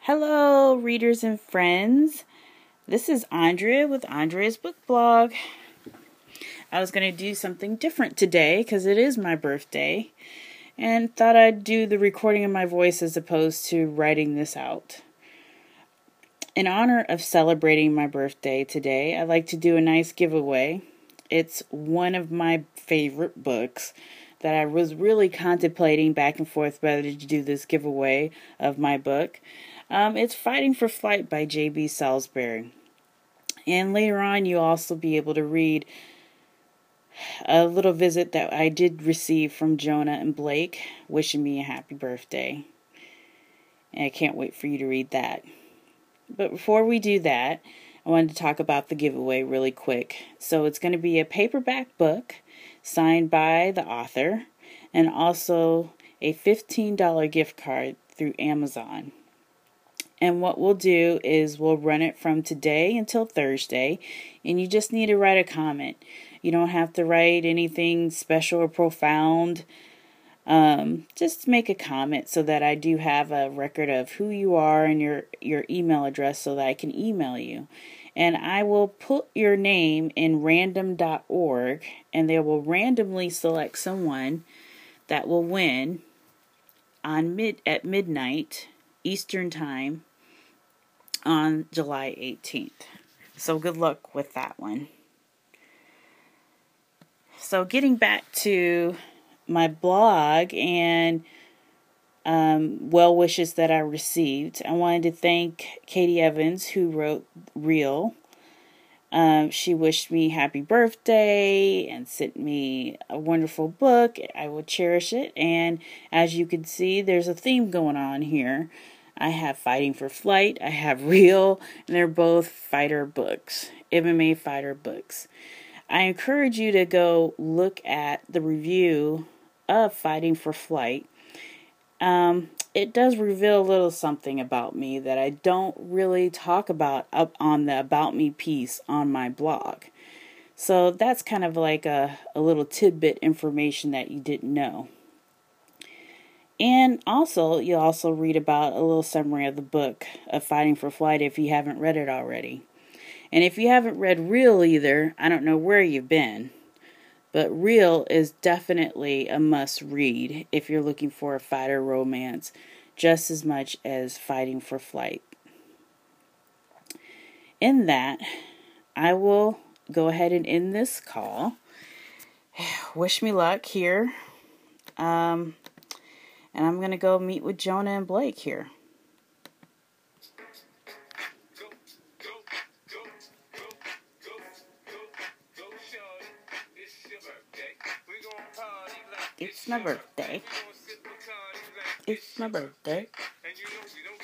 Hello, readers and friends. This is Andrea with Andrea's Book Blog. I was going to do something different today because it is my birthday, and thought I'd do the recording of my voice as opposed to writing this out. In honor of celebrating my birthday today, I'd like to do a nice giveaway. It's one of my favorite books that I was really contemplating back and forth whether to do this giveaway of my book. It's Fighting for Flight by J.B. Salisbury. And later on, you'll also be able to read a little visit that I did receive from Jonah and Blake, wishing me a happy birthday. And I can't wait for you to read that. But before we do that, I wanted to talk about the giveaway really quick. So it's going to be a paperback book signed by the author, and also a $15 gift card through Amazon. And what we'll do is we'll run it from today until Thursday, and you just need to write a comment. You don't have to write anything special or profound. Just make a comment so that I do have a record of who you are and your email address so that I can email you. And I will put your name in random.org, and they will randomly select someone that will win at midnight Eastern Time on July 18th. So good luck with that one. So getting back to my blog and well wishes that I received, I wanted to thank Katie Evans, who wrote Real. She wished me happy birthday and sent me a wonderful book. I will cherish it. And as you can see, there's a theme going on here. I have Fighting for Flight, I have Real, and they're both fighter books, MMA fighter books. I encourage you to go look at the review of Fighting for Flight. It does reveal a little something about me that I don't really talk about up on the About Me piece on my blog. So that's kind of like a little tidbit information that you didn't know. And also, you'll also read about a little summary of the book of Fighting for Flight if you haven't read it already. And if you haven't read Real either, I don't know where you've been. But Real is definitely a must-read if you're looking for a fighter romance, just as much as Fighting for Flight. In that, I will go ahead and end this call. Wish me luck here. And I'm going to go meet with Jonah and Blake here. It's my birthday. It's my birthday.